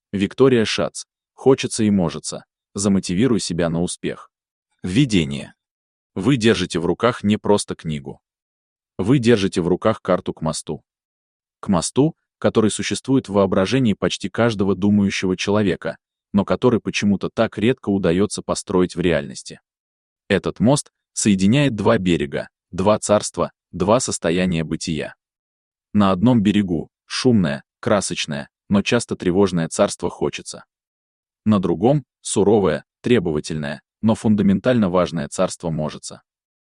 Виктория Шац. Хочется и можется. Замотивируй себя на успех. Введение. Вы держите в руках не просто книгу. Вы держите в руках карту к мосту. К мосту, который существует в воображении почти каждого думающего человека, но который почему-то так редко удается построить в реальности. Этот мост соединяет два берега, два царства, два состояния бытия. На одном берегу — шумное, красочное, но часто тревожное царство хочется. На другом — суровое, требовательное, но фундаментально важное царство можется.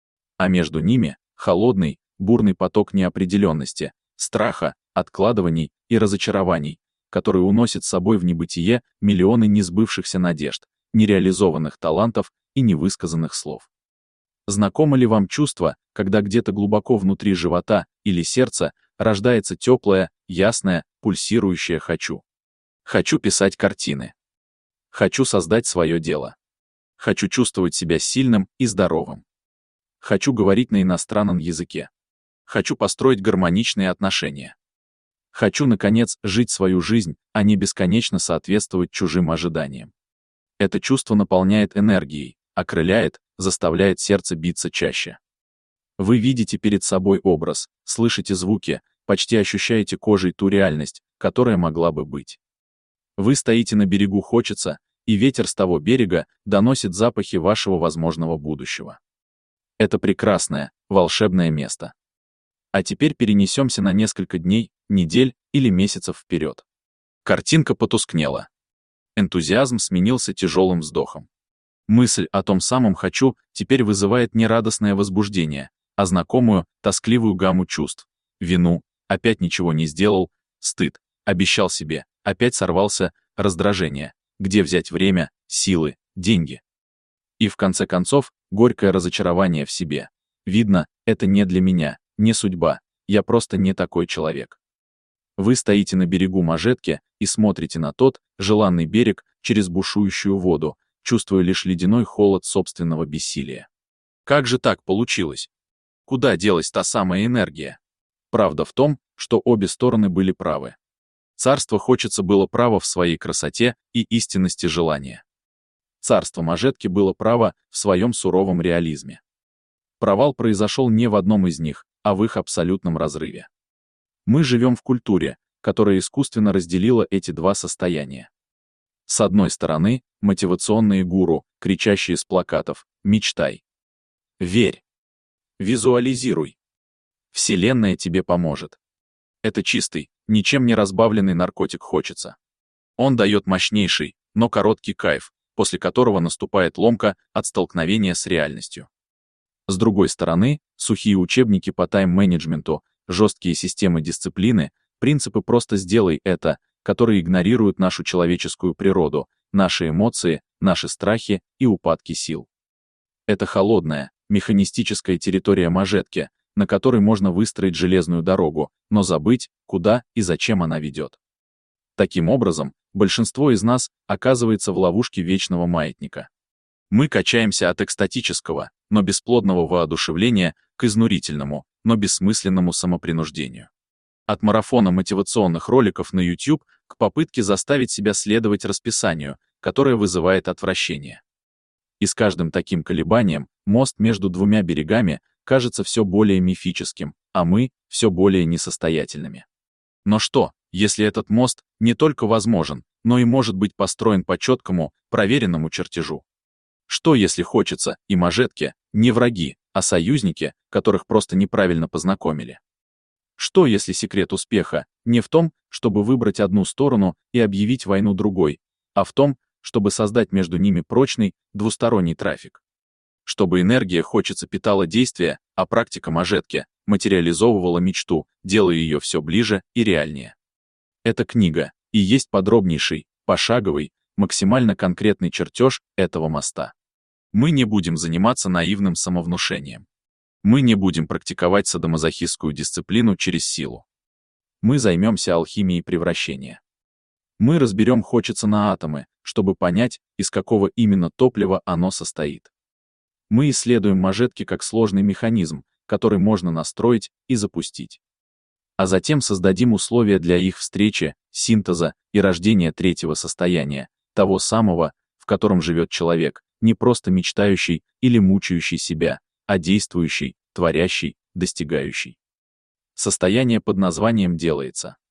А между ними — холодный, бурный поток неопределенности, страха, откладываний и разочарований, который уносит с собой в небытие миллионы несбывшихся надежд, нереализованных талантов и невысказанных слов. Знакомо ли вам чувство, когда где-то глубоко внутри живота или сердца рождается теплое, ясное, пульсирующее «хочу»? Хочу писать картины. Хочу создать свое дело. Хочу чувствовать себя сильным и здоровым. Хочу говорить на иностранном языке. Хочу построить гармоничные отношения. Хочу, наконец, жить свою жизнь, а не бесконечно соответствовать чужим ожиданиям. Это чувство наполняет энергией, окрыляет, заставляет сердце биться чаще. Вы видите перед собой образ, слышите звуки, почти ощущаете кожей ту реальность, которая могла бы быть. Вы стоите на берегу «хочется», и ветер с того берега доносит запахи вашего возможного будущего. Это прекрасное, волшебное место. А теперь перенесемся на несколько дней, недель или месяцев вперед. Картинка потускнела. Энтузиазм сменился тяжелым вздохом. Мысль о том самом «хочу» теперь вызывает не радостное возбуждение, а знакомую, тоскливую гамму чувств. Вину, опять ничего не сделал, стыд, обещал себе, опять сорвался, раздражение, где взять время, силы, деньги. И в конце концов, горькое разочарование в себе. Видно, это не для меня, не судьба, я просто не такой человек. Вы стоите на берегу Можетки и смотрите на тот, желанный берег, через бушующую воду, чувствуя лишь ледяной холод собственного бессилия. Как же так получилось? Куда делась та самая энергия? Правда в том, что обе стороны были правы. Царство хочется было право в своей красоте и истинности желания. Царство Можетки было право в своем суровом реализме. Провал произошел не в одном из них, а в их абсолютном разрыве. Мы живем в культуре, которая искусственно разделила эти два состояния. С одной стороны, мотивационные гуру, кричащие с плакатов «Мечтай», «Верь», «Визуализируй», «Вселенная тебе поможет». Это чистый, ничем не разбавленный наркотик хочется. Он дает мощнейший, но короткий кайф, после которого наступает ломка от столкновения с реальностью. С другой стороны, сухие учебники по тайм-менеджменту, жесткие системы дисциплины, принципы «просто сделай это», которые игнорируют нашу человеческую природу, наши эмоции, наши страхи и упадки сил. Это холодная, механистическая территория Можетки, на которой можно выстроить железную дорогу, но забыть, куда и зачем она ведет. Таким образом, большинство из нас оказывается в ловушке вечного маятника. Мы качаемся от экстатического, но бесплодного воодушевления к изнурительному, но бессмысленному самопринуждению. От марафона мотивационных роликов на YouTube к попытке заставить себя следовать расписанию, которое вызывает отвращение. И с каждым таким колебанием мост между двумя берегами кажется все более мифическим, а мы — все более несостоятельными. Но что, если этот мост не только возможен, но и может быть построен по четкому, проверенному чертежу? Что, если хочется, и Можетки не враги, а союзники, которых просто неправильно познакомили? Что, если секрет успеха не в том, чтобы выбрать одну сторону и объявить войну другой, а в том, чтобы создать между ними прочный, двусторонний трафик? Чтобы энергия хочется питала действия, а практика Можетки материализовывала мечту, делая ее все ближе и реальнее. Эта книга и есть подробнейший, пошаговый, максимально конкретный чертеж этого моста. Мы не будем заниматься наивным самовнушением. Мы не будем практиковать садомазохистскую дисциплину через силу. Мы займемся алхимией превращения. Мы разберем хочется на атомы, чтобы понять, из какого именно топлива оно состоит. Мы исследуем Можетки как сложный механизм, который можно настроить и запустить. А затем создадим условия для их встречи, синтеза и рождения третьего состояния, того самого, в котором живет человек, не просто мечтающий или мучающий себя, а действующий, творящий, достигающий. Состояние под названием делается.